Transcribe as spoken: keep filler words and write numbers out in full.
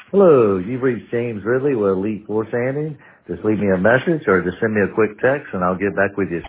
Hello, you've reached James Ridley with Elite Four Sanding. Just leave me a message or just send me a quick text and I'll get back with you.